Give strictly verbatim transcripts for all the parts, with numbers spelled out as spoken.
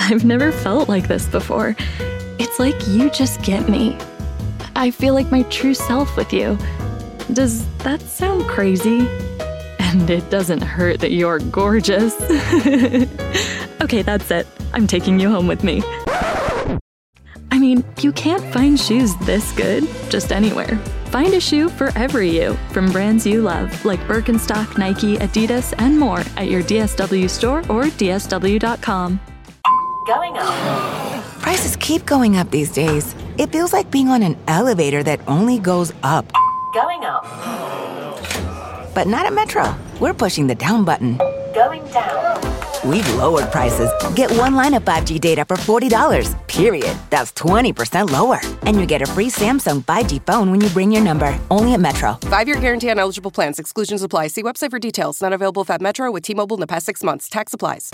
I've never felt like this before. It's like you just get me. I feel like my true self with you. Does that sound crazy? And it doesn't hurt that you're gorgeous. Okay, that's it. I'm taking you home with me. I mean, you can't find shoes this good just anywhere. Find a shoe for every you from brands you love, like Birkenstock, Nike, Adidas, and more at your D S W store or D S W dot com. Going up. Prices keep going up these days. It feels like being on an elevator that only goes up. Going up. But not at Metro. We're pushing the down button. Going down. We've lowered prices. Get one line of five G data for forty dollars, period. That's twenty percent lower. And you get a free Samsung five G phone when you bring your number. Only at Metro. Five-year guarantee on eligible plans. Exclusions apply. See website for details. Not available if at Metro with T-Mobile in the past six months. Tax applies.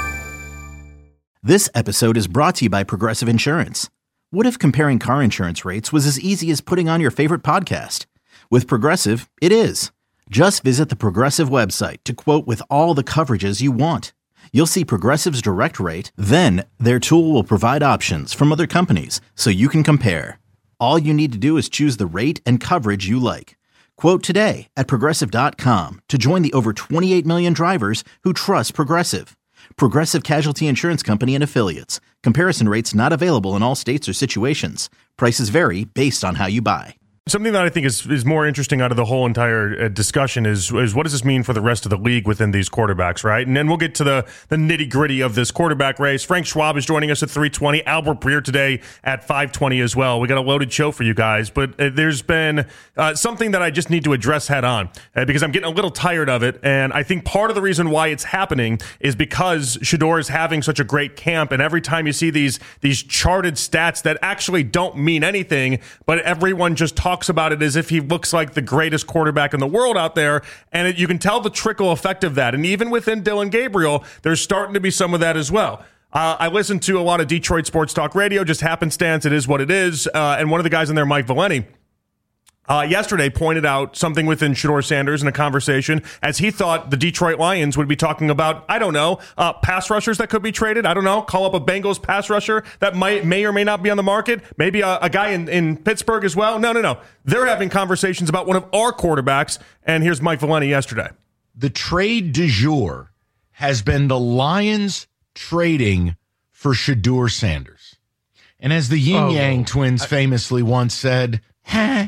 This episode is brought to you by Progressive Insurance. What if comparing car insurance rates was as easy as putting on your favorite podcast? With Progressive, it is. Just visit the Progressive website to quote with all the coverages you want. You'll see Progressive's direct rate, then their tool will provide options from other companies so you can compare. All you need to do is choose the rate and coverage you like. Quote today at Progressive dot com to join the over twenty-eight million drivers who trust Progressive. Progressive Casualty Insurance Company and Affiliates. Comparison rates not available in all states or situations. Prices vary based on how you buy. Something that I think is, is more interesting out of the whole entire uh, discussion is is what does this mean for the rest of the league within these quarterbacks, right? And then we'll get to the, the nitty-gritty of this quarterback race. Frank Schwab is joining us at three twenty. Albert Breer today at five twenty as well. We got a loaded show for you guys, but uh, there's been uh, something that I just need to address head on uh, because I'm getting a little tired of it, and I think part of the reason why it's happening is because Shedeur is having such a great camp, and every time you see these, these charted stats that actually don't mean anything, but everyone just talks about it as if he looks like the greatest quarterback in the world out there, and it, you can tell the trickle effect of that. And even within Dillon Gabriel, there's starting to be some of that as well. Uh, I listen to a lot of Detroit sports talk radio, just happenstance, it is what it is. Uh, and one of the guys in there, Mike Valenti, Uh, yesterday pointed out something within Shedeur Sanders in a conversation as he thought the Detroit Lions would be talking about, I don't know, uh, pass rushers that could be traded. I don't know, call up a Bengals pass rusher that might may or may not be on the market. Maybe a, a guy in, in Pittsburgh as well. No, no, no. They're having conversations about one of our quarterbacks. And here's Mike Valenti yesterday. The trade du jour has been the Lions trading for Shedeur Sanders. And as the Yin oh, Yang twins I, famously once said, huh?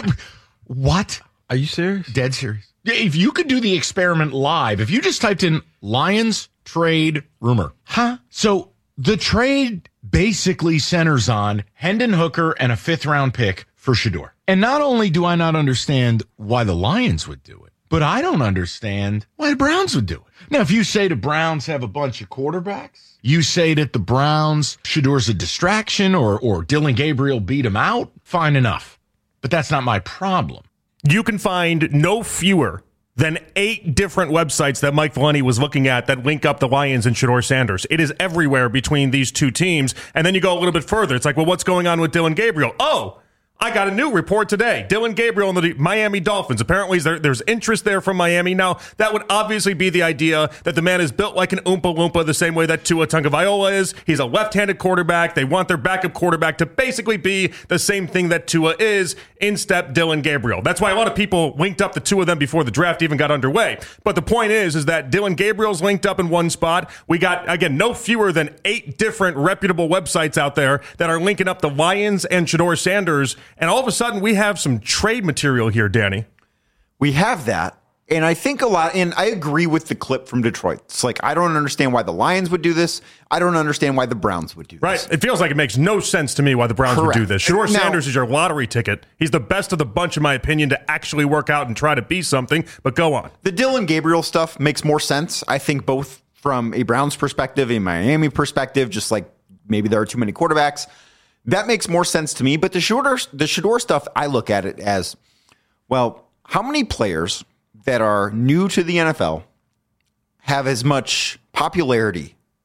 What? Are you serious? Dead serious. If you could do the experiment live, if you just typed in Lions trade rumor, huh? So the trade basically centers on Hendon Hooker and a fifth round pick for Shedeur. And not only do I not understand why the Lions would do it, but I don't understand why the Browns would do it. Now, if you say the Browns have a bunch of quarterbacks, you say that the Browns, Shedeur's a distraction or, or Dillon Gabriel beat him out, fine enough. But that's not my problem. You can find no fewer than eight different websites that Mike Valenti was looking at that link up the Lions and Shedeur Sanders. It is everywhere between these two teams. And then you go a little bit further. It's like, well, what's going on with Dillon Gabriel? Oh, I got a new report today. Dillon Gabriel and the Miami Dolphins. Apparently, there, there's interest there from Miami. Now, that would obviously be the idea that the man is built like an Oompa Loompa, the same way that Tua Tagovailoa is. He's a left-handed quarterback. They want their backup quarterback to basically be the same thing that Tua is. In step Dillon Gabriel. That's why a lot of people linked up the two of them before the draft even got underway. But the point is, is that Dillon Gabriel's linked up in one spot. We got, again, no fewer than eight different reputable websites out there that are linking up the Lions and Shedeur Sanders. And all of a sudden, we have some trade material here, Danny. We have that. And I think a lot, and I agree with the clip from Detroit. It's like, I don't understand why the Lions would do this. I don't understand why the Browns would do this. Right. It feels like it makes no sense to me why the Browns Correct. would do this. Shedeur Now, Sanders is your lottery ticket. He's the best of the bunch, in my opinion, to actually work out and try to be something. But go on. The Dillon Gabriel stuff makes more sense, I think, both from a Browns perspective, a Miami perspective, just like maybe there are too many quarterbacks. That makes more sense to me. But the Shedeur, the Shedeur stuff, I look at it as, well, how many players that are new to the N F L have as much popularity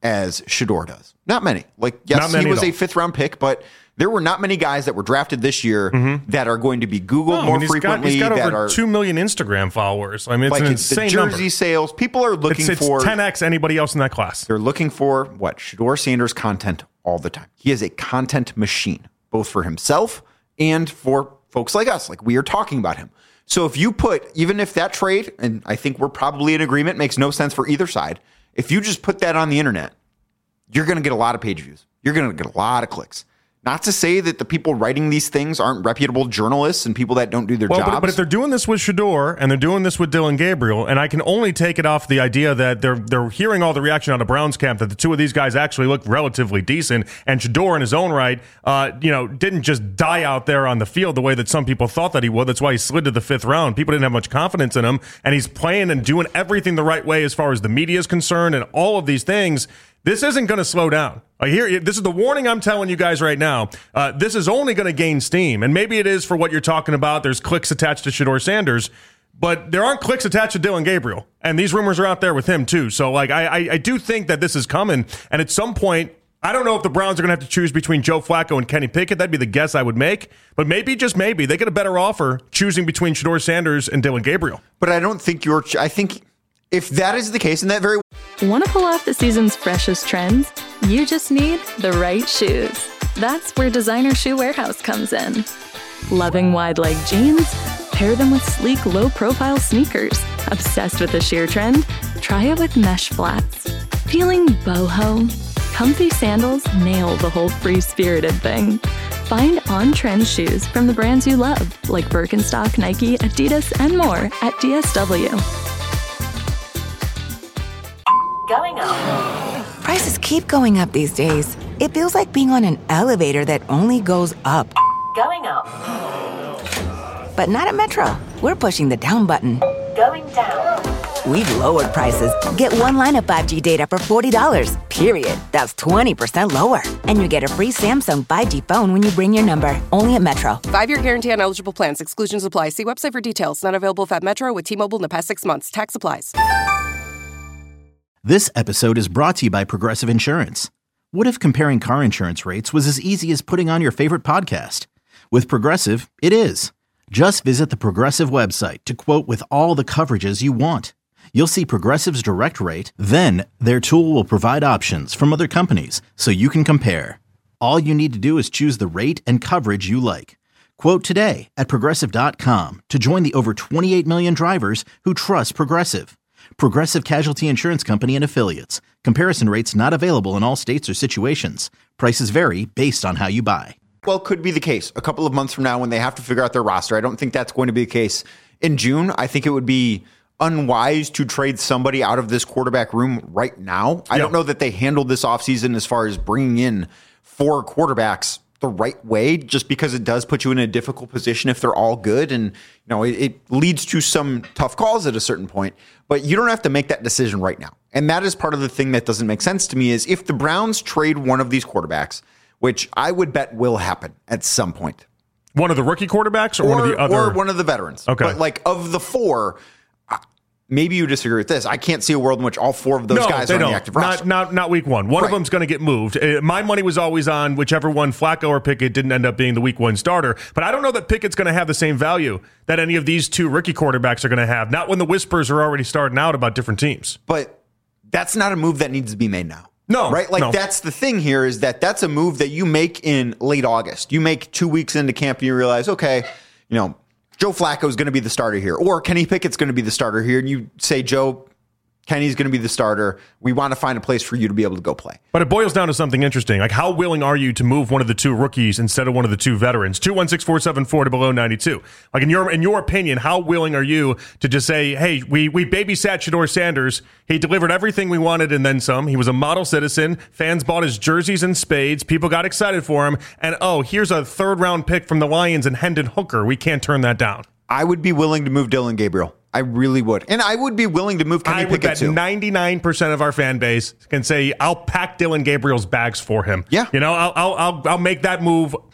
as Shedeur does. Not many. Like, yes, many he was at all. a fifth round pick, but there were not many guys that were drafted this year mm-hmm. that are going to be Googled No, more I mean, he's frequently. Got, he's got that over are two million Instagram followers. I mean, it's like an it's insane the jersey number. sales. People are looking It's, it's for ten x anybody else in that class. They're looking for what? Shedeur Sanders content all the time. He is a content machine, both for himself and for folks like us. Like, we are talking about him. So if you put, even if that trade, and I think we're probably in agreement, makes no sense for either side. If you just put that on the internet, you're going to get a lot of page views. You're going to get a lot of clicks. Not to say that the people writing these things aren't reputable journalists and people that don't do their well, jobs. But, but if they're doing this with Shedeur and they're doing this with Dillon Gabriel, and I can only take it off the idea that they're they're hearing all the reaction out of Browns camp that the two of these guys actually look relatively decent, and Shedeur in his own right, uh, you know, didn't just die out there on the field the way that some people thought that he would. That's why he slid to the fifth round. People didn't have much confidence in him, and he's playing and doing everything the right way as far as the media is concerned, and all of these things. This isn't going to slow down. I hear this is the warning I'm telling you guys right now. Uh, this is only going to gain steam, and maybe it is for what you're talking about. There's clicks attached to Shedeur Sanders, but there aren't clicks attached to Dillon Gabriel, and these rumors are out there with him too. So, like, I, I, I do think that this is coming, and at some point, I don't know if the Browns are going to have to choose between Joe Flacco and Kenny Pickett. That'd be the guess I would make, but maybe, just maybe, they get a better offer choosing between Shedeur Sanders and Dillon Gabriel. But I don't think you're. I think if that is the case, and that very Want to pull off the season's freshest trends? You just need the right shoes. That's where Designer Shoe Warehouse comes in. Loving wide leg jeans? Pair them with sleek, low-profile sneakers. Obsessed with the sheer trend? Try it with mesh flats. Feeling boho? Comfy sandals nail the whole free-spirited thing. Find on-trend shoes from the brands you love, like Birkenstock, Nike, Adidas, and more at D S W. Going up. Prices keep going up these days. It feels like being on an elevator that only goes up. Going up. But not at Metro. We're pushing the down button. Going down. We've lowered prices. Get one line of five G data for forty dollars, period. That's twenty percent lower. And you get a free Samsung five G phone when you bring your number. Only at Metro. Five-year guarantee on eligible plans. Exclusions apply. See website for details. Not available if at Metro with T-Mobile in the past six months. Tax applies. This episode is brought to you by Progressive Insurance. What if comparing car insurance rates was as easy as putting on your favorite podcast? With Progressive, it is. Just visit the Progressive website to quote with all the coverages you want. You'll see Progressive's direct rate, then their tool will provide options from other companies so you can compare. All you need to do is choose the rate and coverage you like. Quote today at Progressive dot com to join the over twenty-eight million drivers who trust Progressive. Progressive Casualty Insurance Company and Affiliates. Comparison rates not available in all states or situations. Prices vary based on how you buy. well could be the case a couple of months from now when they have to figure out their roster. I don't think that's going to be the case in June. I think it would be unwise to trade somebody out of this quarterback room right now. I yeah. don't know that they handled this offseason as far as bringing in four quarterbacks the right way, just because it does put you in a difficult position if they're all good. And, you know, it, it leads to some tough calls at a certain point, but you don't have to make that decision right now. And that is part of the thing that doesn't make sense to me is if the Browns trade one of these quarterbacks, which I would bet will happen at some point. One of the rookie quarterbacks or, or one of the other? Or one of the veterans. Okay. But like of the four, maybe you disagree with this. I can't see a world in which all four of those no, guys they are on don't. the active roster. Not, not, not week one. One right. of them's going to get moved. Uh, my money was always on whichever one, Flacco or Pickett, didn't end up being the week one starter. But I don't know that Pickett's going to have the same value that any of these two rookie quarterbacks are going to have. Not when the whispers are already starting out about different teams. But that's not a move that needs to be made now. No. Right? Like no. that's the thing here is that that's a move that you make in late August. You make two weeks into camp and you realize, okay, you know, Joe Flacco is going to be the starter here, or Kenny Pickett's going to be the starter here. And you say, Joe, Kenny's going to be the starter. We want to find a place for you to be able to go play. But it boils down to something interesting. Like, how willing are you to move one of the two rookies instead of one of the two veterans? two one six, four seven four to below ninety-two. Like, in your in your opinion, how willing are you to just say, hey, we, we babysat Shedeur Sanders. He delivered everything we wanted and then some. He was a model citizen. Fans bought his jerseys and spades. People got excited for him. And, oh, here's a third-round pick from the Lions and Hendon Hooker. We can't turn that down. I would be willing to move Dillon Gabriel. I really would. And I would be willing to move Kenny I would Pickett bet too. ninety-nine percent of our fan base can say, I'll pack Dillon Gabriel's bags for him. Yeah. You know, I'll, I'll, I'll, I'll make that move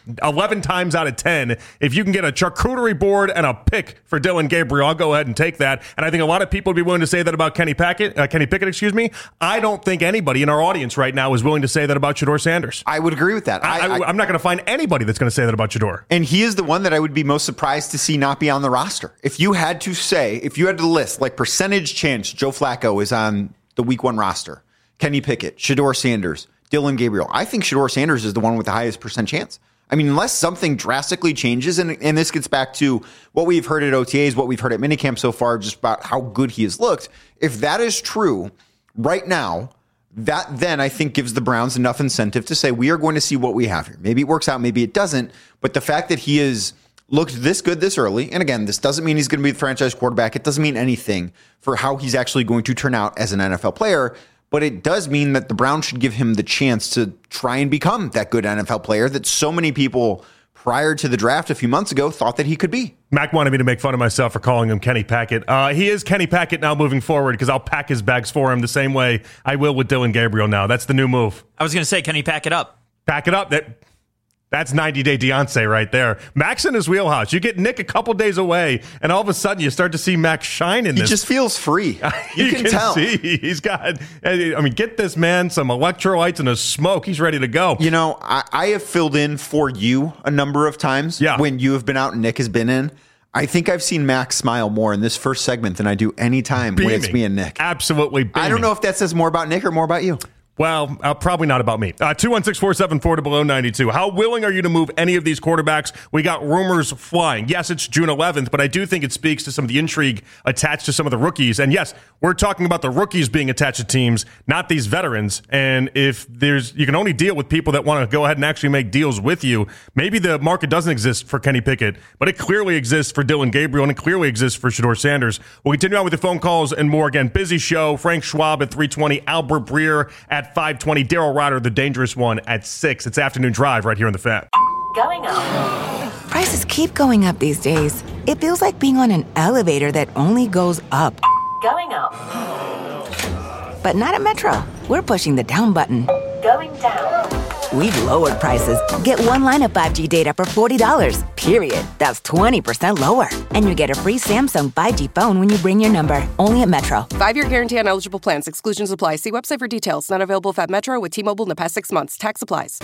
eleven times out of ten, if you can get a charcuterie board and a pick for Dillon Gabriel, I'll go ahead and take that. And I think a lot of people would be willing to say that about Kenny Pickett. Uh, Kenny Pickett, excuse me. I don't think anybody in our audience right now is willing to say that about Shedeur Sanders. I would agree with that. I, I, I, I'm not going to find anybody that's going to say that about Shedeur. And he is the one that I would be most surprised to see not be on the roster. If you had to say, if you had to list like percentage chance Joe Flacco is on the week one roster, Kenny Pickett, Shedeur Sanders, Dillon Gabriel, I think Shedeur Sanders is the one with the highest percent chance. I mean, unless something drastically changes, and, and this gets back to what we've heard at O T As, what we've heard at minicamp so far, just about how good he has looked. If that is true right now, that then I think gives the Browns enough incentive to say, we are going to see what we have here. Maybe it works out, maybe it doesn't. But the fact that he has looked this good this early, and again, this doesn't mean he's going to be the franchise quarterback. It doesn't mean anything for how he's actually going to turn out as an N F L player. But it does mean that the Browns should give him the chance to try and become that good N F L player that so many people prior to the draft a few months ago thought that he could be. Mac wanted me to make fun of myself for calling him Kenny Pickett. Uh, he is Kenny Pickett now moving forward because I'll pack his bags for him the same way I will with Dillon Gabriel now. That's the new move. I was going to say, Kenny, pack it up. Pack it up. That That's ninety-day Deontay right there. Mac's in his wheelhouse. You get Nick a couple days away, and all of a sudden you start to see Mac shine in he this. He just feels free. You, you can, can tell. see he's got, I mean, get this man some electrolytes and a smoke. He's ready to go. You know, I, I have filled in for you a number of times yeah. when you have been out and Nick has been in. I think I've seen Mac smile more in this first segment than I do any time when it's me and Nick. Absolutely beaming. I don't know if that says more about Nick or more about you. Well, uh, probably not about me. Uh, two one six, four seven four, below ninety-two. How willing are you to move any of these quarterbacks? We got rumors flying. Yes, it's June eleventh, but I do think it speaks to some of the intrigue attached to some of the rookies. And yes, we're talking about the rookies being attached to teams, not these veterans. And if there's, you can only deal with people that want to go ahead and actually make deals with you. Maybe the market doesn't exist for Kenny Pickett, but it clearly exists for Dillon Gabriel, and it clearly exists for Shedeur Sanders. We'll continue on with the phone calls and more. Again, busy show. Frank Schwab at three twenty, Albert Breer at five twenty, Daryl Ryder, the dangerous one, at six. It's Afternoon Drive right here on the Fan. Going up. Prices keep going up these days. It feels like being on an elevator that only goes up. Going up. But not at Metro. We're pushing the down button. Going down. We've lowered prices. Get one line of five G data for forty dollars, period. That's twenty percent lower. And you get a free Samsung five G phone when you bring your number. Only at Metro. Five-year guarantee on eligible plans. Exclusions apply. See website for details. Not available if at Metro with T-Mobile in the past six months. Tax applies.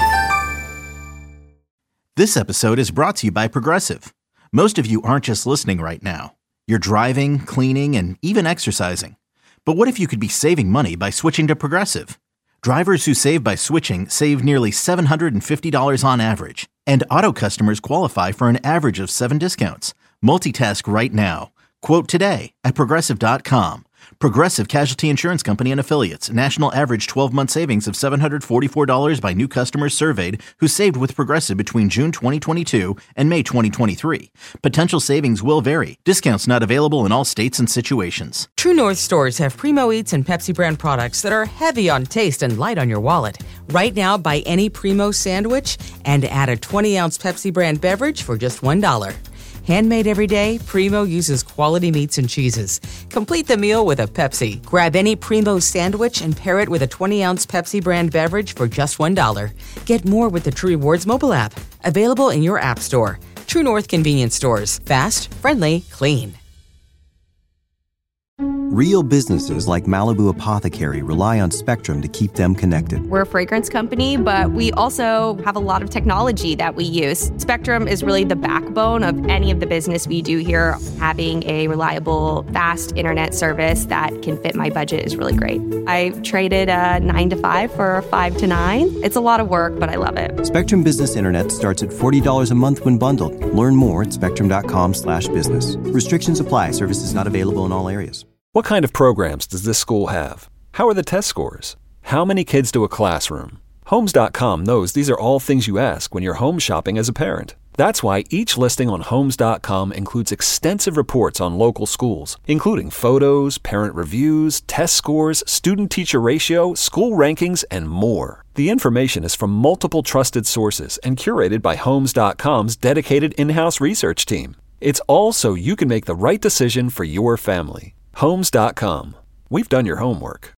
This episode is brought to you by Progressive. Most of you aren't just listening right now. You're driving, cleaning, and even exercising. But what if you could be saving money by switching to Progressive? Drivers who save by switching save nearly seven hundred fifty dollars on average. And auto customers qualify for an average of seven discounts. Multitask right now. Quote today at Progressive dot com. Progressive Casualty Insurance Company and Affiliates. National average twelve-month savings of seven hundred forty-four dollars by new customers surveyed who saved with Progressive between June twenty twenty-two and May twenty twenty-three. Potential savings will vary. Discounts not available in all states and situations. True North stores have Primo Eats and Pepsi brand products that are heavy on taste and light on your wallet. Right now, buy any Primo sandwich and add a twenty-ounce Pepsi brand beverage for just one dollar. Handmade every day, Primo uses quality meats and cheeses. Complete the meal with a Pepsi. Grab any Primo sandwich and pair it with a twenty-ounce Pepsi brand beverage for just one dollar. Get more with the True Rewards mobile app. Available in your app store. True North convenience stores. Fast, friendly, clean. Real businesses like Malibu Apothecary rely on Spectrum to keep them connected. We're a fragrance company, but we also have a lot of technology that we use. Spectrum is really the backbone of any of the business we do here. Having a reliable, fast internet service that can fit my budget is really great. I traded a nine to five for a five to nine. It's a lot of work, but I love it. Spectrum Business Internet starts at forty dollars a month when bundled. Learn more at spectrum.com slash business. Restrictions apply. Services not available in all areas. What kind of programs does this school have? How are the test scores? How many kids do a classroom? Homes dot com knows these are all things you ask when you're home shopping as a parent. That's why each listing on Homes dot com includes extensive reports on local schools, including photos, parent reviews, test scores, student-teacher ratio, school rankings, and more. The information is from multiple trusted sources and curated by Homes dot com's dedicated in-house research team. It's all so you can make the right decision for your family. Homes dot com. We've done your homework.